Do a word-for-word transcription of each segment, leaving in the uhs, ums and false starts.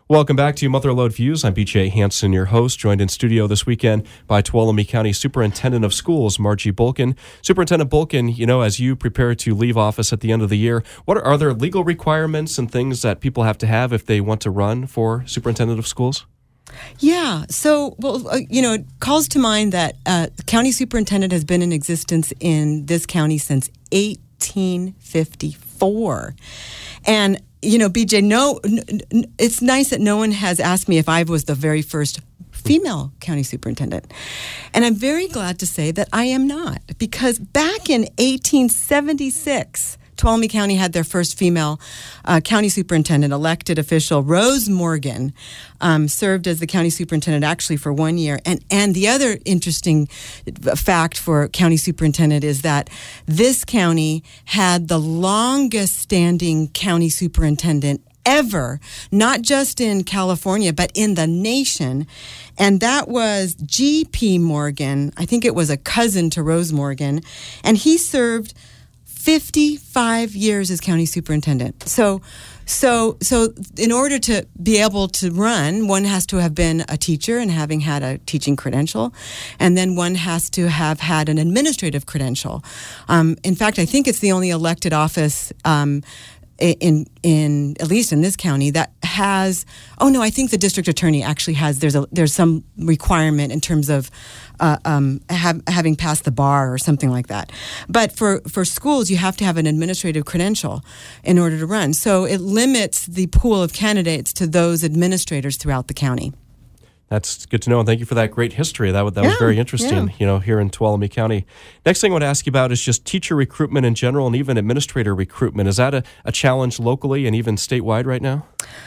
Welcome back to Mother Lode Views. I'm B J Hansen, your host, joined in studio this weekend by Tuolumne County Superintendent of Schools, Margie Bulkin. Superintendent Bulkin, you know, as you prepare to leave office at the end of the year, what are, are there legal requirements and things that people have to have if they want to run for Superintendent of Schools? Yeah. So, well, uh, you know, it calls to mind that uh, county superintendent has been in existence in this county since eighteen fifty-four. And You know, B J, no, it's nice that no one has asked me if I was the very first female county superintendent. And I'm very glad to say that I am not, because back in eighteen seventy-six, Tuolumne County had their first female uh, county superintendent, elected official. Rose Morgan um, served as the county superintendent actually for one year. And and the other interesting fact for county superintendent is that this county had the longest standing county superintendent ever, not just in California, but in the nation. And that was G P Morgan. I think it was a cousin to Rose Morgan. And he served fifty-five years as county superintendent. So, so, so in order to be able to run, one has to have been a teacher and having had a teaching credential, and then one has to have had an administrative credential. Um, in fact, I think it's the only elected office um, in in at least in this county that has. Oh no, I think the district attorney actually has. There's a there's some requirement in terms of uh, um, have, having passed the bar or something like that. But for for schools, you have to have an administrative credential in order to run. So it limits the pool of candidates to those administrators throughout the county. That's good to know, and thank you for that great history. That, that yeah, was very interesting, yeah. you know, here in Tuolumne County. Next thing I want to ask you about is just teacher recruitment in general and even administrator recruitment. Is that a, a challenge locally and even statewide right now?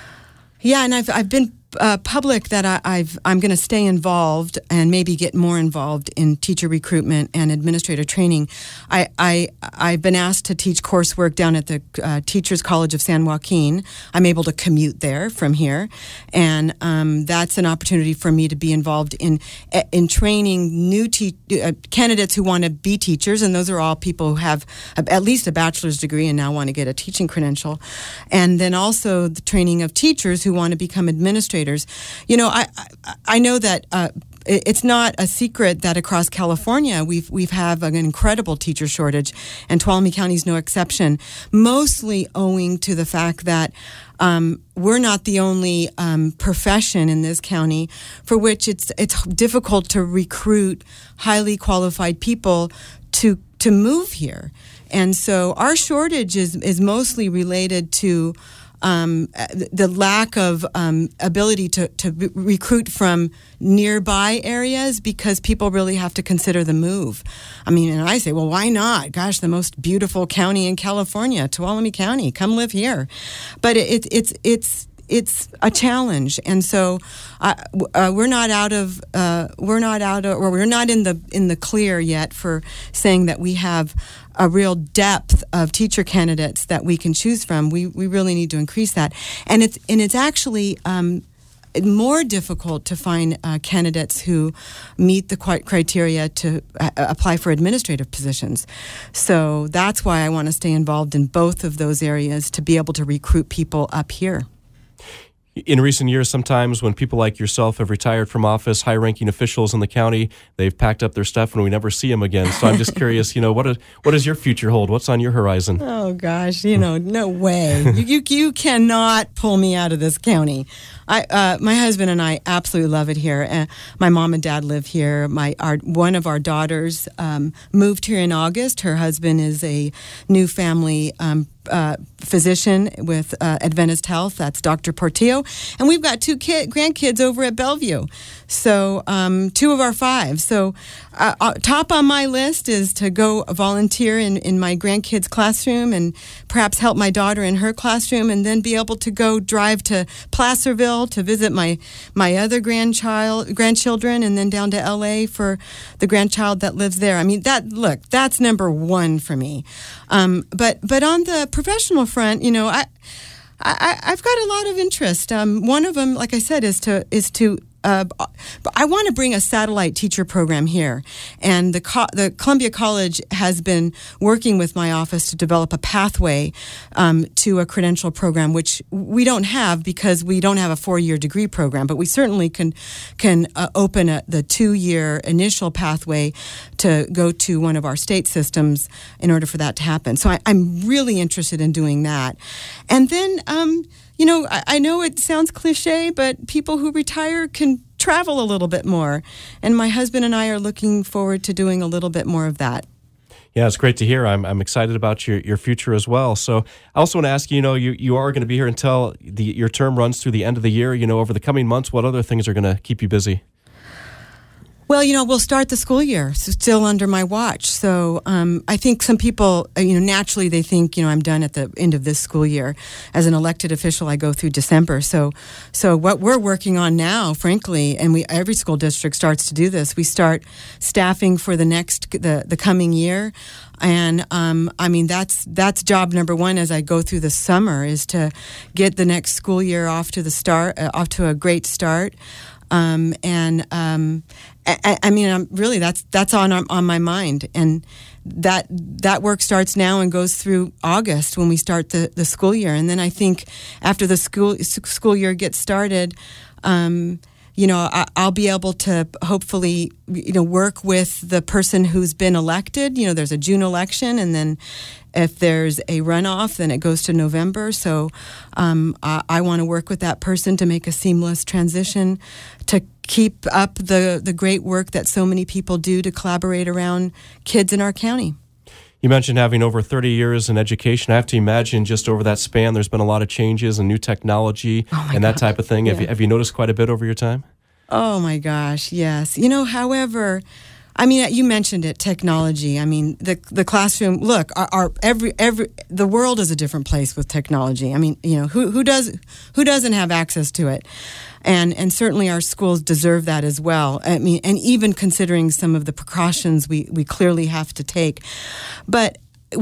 Yeah, and I've I've been uh, public that I, I've I'm going to stay involved and maybe get more involved in teacher recruitment and administrator training. I I I've been asked to teach coursework down at the uh, Teachers College of San Joaquin. I'm able to commute there from here, and um, that's an opportunity for me to be involved in in training new te- uh, candidates who want to be teachers, and those are all people who have at least a bachelor's degree and now want to get a teaching credential, and then also the training of teachers who want to become administrators. You know, I I, I know that uh, it's not a secret that across California we've we've have an incredible teacher shortage, and Tuolumne County is no exception. Mostly owing to the fact that um, we're not the only um, profession in this county for which it's it's difficult to recruit highly qualified people to to move here, and so our shortage is is mostly related to Um, the lack of um, ability to, to re- recruit from nearby areas, because people really have to consider the move. I mean, and I say, well, why not? Gosh, the most beautiful county in California, Tuolumne County, come live here. But it, it, it's it's it's a challenge, and so uh, uh, we're not out of uh, we're not out of, or we're not in the in the clear yet for saying that we have a real depth of teacher candidates that we can choose from. We we really need to increase that, and it's and it's actually um, more difficult to find uh, candidates who meet the criteria to uh, apply for administrative positions. So that's why I want to stay involved in both of those areas to be able to recruit people up here. In recent years, sometimes when people like yourself have retired from office, high-ranking officials in the county, they've packed up their stuff and we never see them again. So I'm just curious, you know, what, is, what does your future hold? What's on your horizon? Oh, gosh, you know, no way. you, you you cannot pull me out of this county. I, uh, my husband and I absolutely love it here. Uh, my mom and dad live here. My our, one of our daughters um, moved here in August. Her husband is a new family um, uh, physician with uh, Adventist Health. That's Doctor Portillo. And we've got two kid, grandkids over at Bellevue. So um, two of our five. So uh, uh, top on my list is to go volunteer in, in my grandkids' classroom and perhaps help my daughter in her classroom, and then be able to go drive to Placerville to visit my my other grandchild grandchildren, and then down to L A for the grandchild that lives there. I mean, that look, that's number one for me. Um, but but on the professional front, you know, I. I, I've got a lot of interest. Um, one of them, like I said, is to is to Uh, I want to bring a satellite teacher program here, and the co- the Columbia College has been working with my office to develop a pathway um, to a credential program, which we don't have because we don't have a four-year degree program. But we certainly can can uh, open a, the two-year initial pathway to go to one of our state systems in order for that to happen. So I, I'm really interested in doing that, and then. Um, You know, I, I know it sounds cliche, but people who retire can travel a little bit more. And my husband and I are looking forward to doing a little bit more of that. Yeah, it's great to hear. I'm I'm excited about your, your future as well. So I also want to ask you, you know, you, you are going to be here until the, your term runs through the end of the year. You know, over the coming months, what other things are going to keep you busy? Well, you know, we'll start the school year, so still under my watch. So um, I think some people, you know, naturally they think, you know, I'm done at the end of this school year. As an elected official, I go through December. So, so what we're working on now, frankly, and we every school district starts to do this. We start staffing for the next the the coming year, and um, I mean that's that's job number one as I go through the summer is to get the next school year off to the start, uh, off to a great start. Um, and um, I, I mean, I'm really that's that's on on my mind, and that that work starts now and goes through August when we start the, the school year. And then I think after the school school year gets started, um, you know, I, I'll be able to hopefully, you know, work with the person who's been elected. You know, there's a June election, and then if there's a runoff, then it goes to November. So um, I, I want to work with that person to make a seamless transition, to keep up the, the great work that so many people do to collaborate around kids in our county. You mentioned having over thirty years in education. I have to imagine just over that span, there's been a lot of changes and new technology oh and that God. type of thing. Yeah. Have you, have you noticed quite a bit over your time? Oh, my gosh, yes. You know, however... I mean, you mentioned it, technology. I mean, the the classroom. Look, our, our every every the world is a different place with technology. I mean, you know, who who does who doesn't have access to it, and and certainly our schools deserve that as well. I mean, and even considering some of the precautions we, we clearly have to take, but.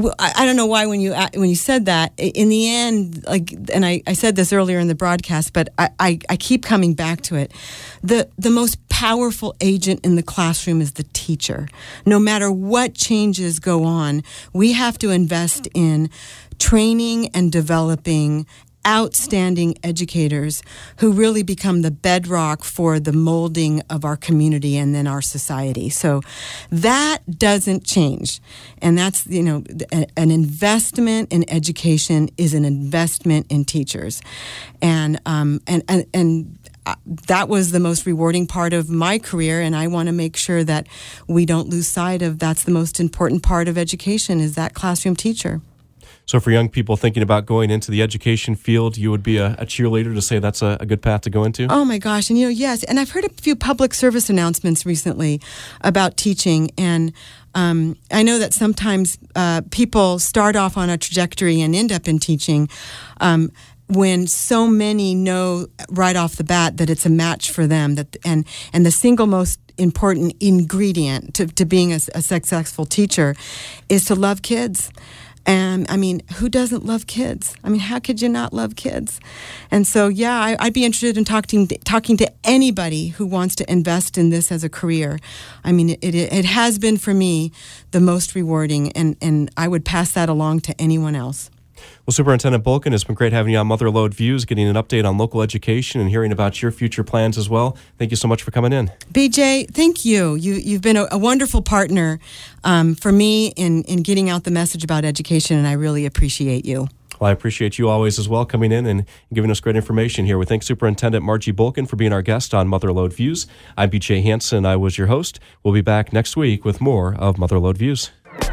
I don't know why when you when you said that, in the end, like, and I, I said this earlier in the broadcast, but I, I, I keep coming back to it. The the most powerful agent in the classroom is the teacher. No matter what changes go on, we have to invest in training and developing outstanding educators who really become the bedrock for the molding of our community and then our society. So that doesn't change. And that's, you know, an investment in education is an investment in teachers. And um, and, and, and that was the most rewarding part of my career, and I want to make sure that we don't lose sight of that's the most important part of education is that classroom teacher. So for young people thinking about going into the education field, you would be a, a cheerleader to say that's a, a good path to go into? Oh, my gosh. And, you know, yes. And I've heard a few public service announcements recently about teaching. And um, I know that sometimes uh, people start off on a trajectory and end up in teaching um, when so many know right off the bat that it's a match for them. That and, and the single most important ingredient to, to being a, a successful teacher is to love kids. And I mean, who doesn't love kids? I mean, how could you not love kids? And so, yeah, I, I'd be interested in talking talking to anybody who wants to invest in this as a career. I mean, it it, it has been for me the most rewarding, and, and I would pass that along to anyone else. Well, Superintendent Bulkin, it's been great having you on Mother Lode Views, getting an update on local education and hearing about your future plans as well. Thank you so much for coming in. B J, thank you. you you've been a, a wonderful partner um, for me in, in getting out the message about education, and I really appreciate you. Well, I appreciate you always as well coming in and giving us great information here. We thank Superintendent Margie Bulkin for being our guest on Mother Lode Views. I'm B J Hansen. I was your host. We'll be back next week with more of Mother Lode Views.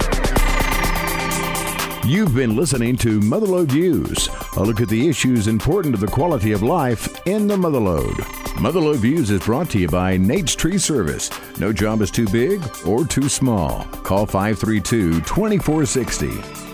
You've been listening to Mother Lode Views, a look at the issues important to the quality of life in the Mother Lode. Mother Lode Views is brought to you by Nate's Tree Service. No job is too big or too small. Call five three two, two four six zero.